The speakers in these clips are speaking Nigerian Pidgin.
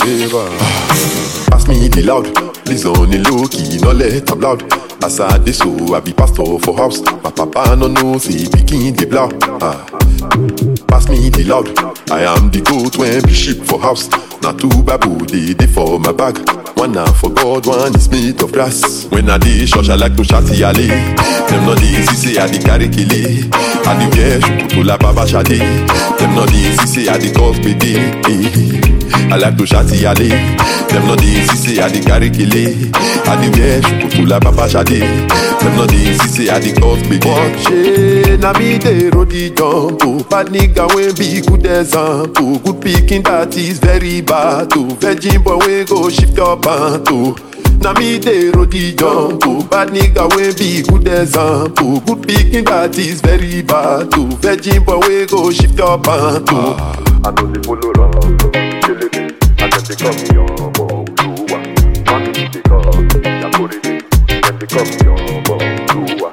Pass me the loud, please on the low key, no let am loud. As I dey so, I be pastor for house. My papa no know, say pikin dey blow. Pass me the loud, I am the goat when be sheep for house. Na two babu dey for my bag. One na for God, one is made of grass. When I dey church, I like to shout yale. Them no dey see say I dey carry kele. I dey wear shukutola baba shade. Them no dey see say I dey cause pede. I like to shout yale. Them no dey see say I dey carry kele. I dey wear shukutola baba shade. Them no dey see say I dey cause pede. Watch na me dey roll the jump. Bad nigga wey be good example. Good pikin that is very bad. Virgin boy wey go shift your pant. Na me dey roll the jump. Bad nigga wey be good example. Good pikin that is very bad. Virgin boy wey go shift your pant. I know they follow around, killing me, and then they call me on Oluwa. Money they call, Yakuri, then they call me on Oluwa.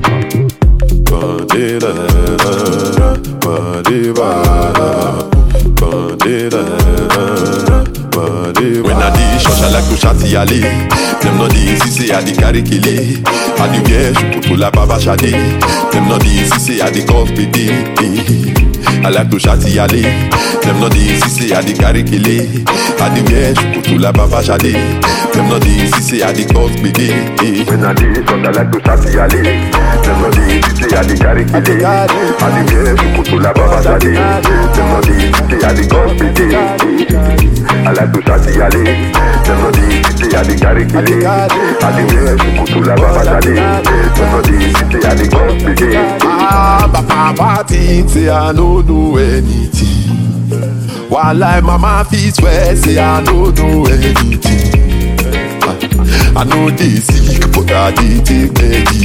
When I dey church, I like to shout yale. Them no dey see say I dey carry kele. I dey wear shukutola baba shade. Them no dey see say I dey cause pede. I like to shout yale. Them no dey see say I dey carry kele. I dey wear shukutola baba shade. Them no dey see say I dey cause pede. When I dey church, I like to shout yale. Them no dey see say I dey carry kele. I dey wear shukutola baba shade. Them no dey see say I dey cause pede. I like to shout yale. Them no dey see say I dey carry kele. I dey wear shukutola baba shade. Them no dey see say I dey cause pede. Papa think say I no do anything. While like mama fit swear say I no do anything. I know they sick but I dey take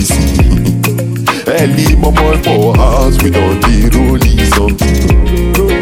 medicine. Early mama for house we don't dey rolling something.